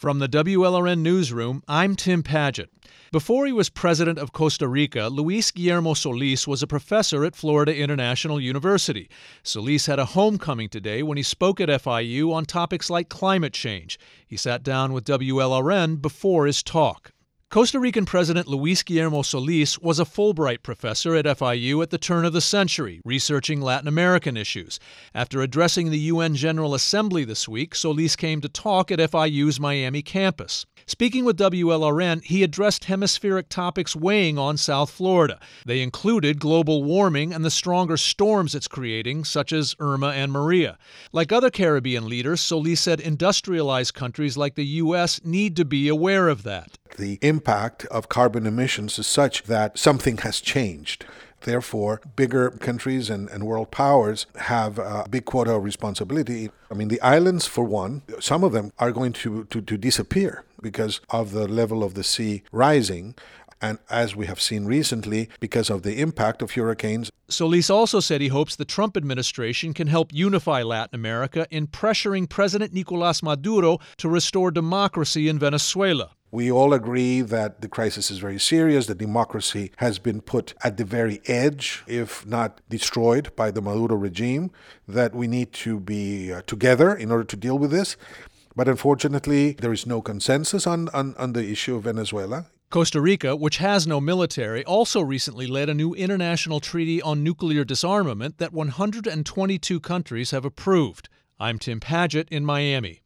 From the WLRN Newsroom, I'm Tim Padgett. Before he was president of Costa Rica, Luis Guillermo Solis was a professor at Florida International University. Solis had a homecoming today when he spoke at FIU on topics like climate change. He sat down with WLRN before his talk. Costa Rican President Luis Guillermo Solis was a Fulbright professor at FIU at the turn of the century, researching Latin American issues. After addressing the UN General Assembly this week, Solis came to talk at FIU's Miami campus. Speaking with WLRN, he addressed hemispheric topics weighing on South Florida. They included global warming and the stronger storms it's creating, such as Irma and Maria. Like other Caribbean leaders, Solis said industrialized countries like the U.S. need to be aware of that. The impact of carbon emissions is such that something has changed. Therefore, bigger countries and world powers have a big quota of responsibility. I mean, the islands, for one, some of them are going to disappear because of the level of the sea rising. And as we have seen recently, because of the impact of hurricanes. Solis also said he hopes the Trump administration can help unify Latin America in pressuring President Nicolás Maduro to restore democracy in Venezuela. We all agree that the crisis is very serious, that democracy has been put at the very edge, if not destroyed, by the Maduro regime, that we need to be together in order to deal with this. But unfortunately, there is no consensus on the issue of Venezuela. Costa Rica, which has no military, also recently led a new international treaty on nuclear disarmament that 122 countries have approved. I'm Tim Padgett in Miami.